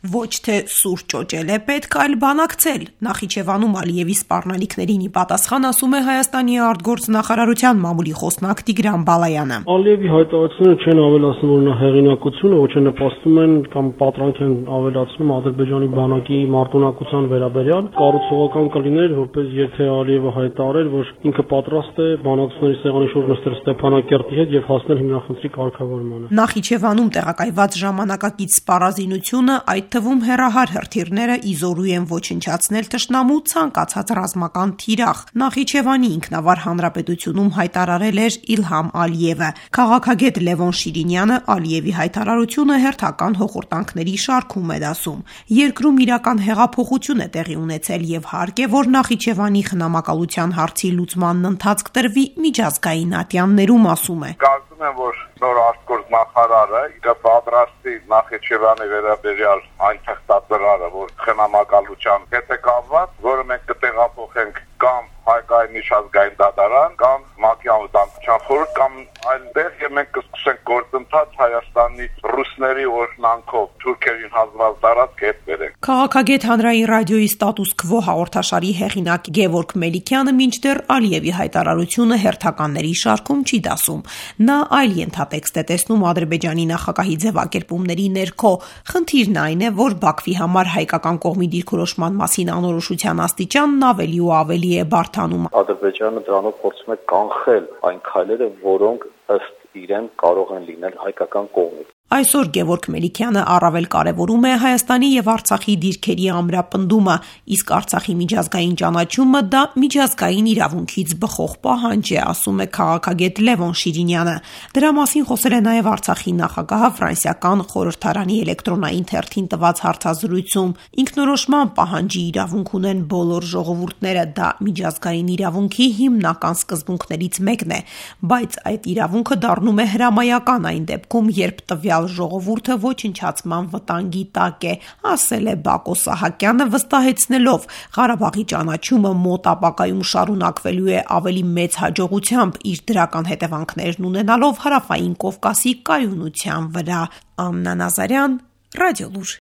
Ոչ թե սուր ճոճել է պետք, այլ բանակցել։ Նախիջևանում Ալիևի սպառնալիքներին ի պատասխան ասում է Հայաստանի արտգործնախարարության մամուլի խոսնակ Տիգրան Բալայանը։ Ալիևի հայտարարությունները չեն ավելացնում, որ նա հեղինակությունը, ոչ թե նպաստում են կամ պատրանք են ավելացնում Ադրբեջանի բանակի մարտունակության վերաբերյալ։ Կառուցողական կլիներ, որպես եթե Ալիևը հայտարարեր, որ ինքը պատրաստ է բանակցությունների սեղանի շուրջ նստել Ստեփանակերտի հետ եւ հասնել հիմնախնդրի կարգավորմանը։ Նախիջևանում տեղակայված ժամանակակից սպառազինությունը, այդ թվում հեռահար հրթիռները, իզորու են ոչնչացնել թշնամու ցանկացած ռազմական թիրախ։ Նախիջևանի ինքնավար հանրապետությունում հայտարարել էր Իլհամ Ալիևը։ Քաղաքագետ Լևոն Շիրինյանը Ալիևի հայտարարությունը հերթական հոխորտանքների շարքում է դասում։ Երկրում իրական հեղափոխություն է տեղի ունեցել եւ հարկ է, որ Նախիջևանի խնամակալության հարցի լուծմանն ընթացք տրվի միջազգային ատյաններում, ասում է։ Կարծում եմ, որ նոր արտգործնախարարը իր պատրաստի Նախիջևանի վերաբերյալ այն թղթածրարը, որ խնամակալության հետ է կապված, որը մենք կտեղափոխենք կամ հայկական միջազգային դատարան, կամ ՄԱԿ-ի անվտանգության խորհուրդ, կամ այլտեղ, եւ մենք կսկսենք գործընթաց Հայաստանի ռուսների օրհնանքով թուրքերին հազվադեպ տարածք հետ բերենք։ Քաղաքագետ հանրային ռադիոյի Ստատուս քվո հաղորդաշարի հեղինակ Գևորգ Մելիքյանը մինչդեռ Ալիևի հայտարարությունը հերթականների շարքում չի դասում։ Նա այլ ենթատեքստ է տեսնում Ադրբեջանի նախագահի ձևակերպումների ներքո։ Խնդիրն այն է, որ Բաքվի համար հայկական կողմի դիրքորոշման մասին անորոշության աստիճանն ավելի ու ավելի է բարդանում։ Ադրբեջանը դրանով փորձում է կանխել այն քայլերը, որոնք ըստ իրեն կարող են լինել հայկական կողմից։ Այսօր Գևորգ Մելիքյանը առավել կարևորում է Հայաստանի եւ Արցախի դիրքերի ամրապնդումը, իսկ Արցախի միջազգային ճանաչումը դա միջազգային իրավունքից բխող պահանջ է, ասում է քաղաքագետ Լևոն Շիրինյանը։ Դրա մասին խոսել է նաեւ Արցախի նախագահը ֆրանսիական խորհրդարանի էլեկտրոնային թերթին տված հարցազրույցում։ Ինքնորոշման պահանջի իրավունք ունեն բոլոր ժողովուրդները, դա միջազգային իրավունքի հիմնական սկզբունքներից մեկն է, բայց այդ իրավունքը դառնում է հրամայական այն դեպքում, երբ տվյալ ժողովուրդը ոչնչացման վտանգի տակ է, ասել է Բակո Սահակյանը, վստահեցնելով Ղարաբաղի ճանաչումը մոտ ապագայում շարունակվելու է ավելի մեծ հաջողությամբ իր դրական հետևանքներն ունենալով Հարավային Կովկասի կայունության վրա։ Աննա Նազարյան, Ռադիոլուր։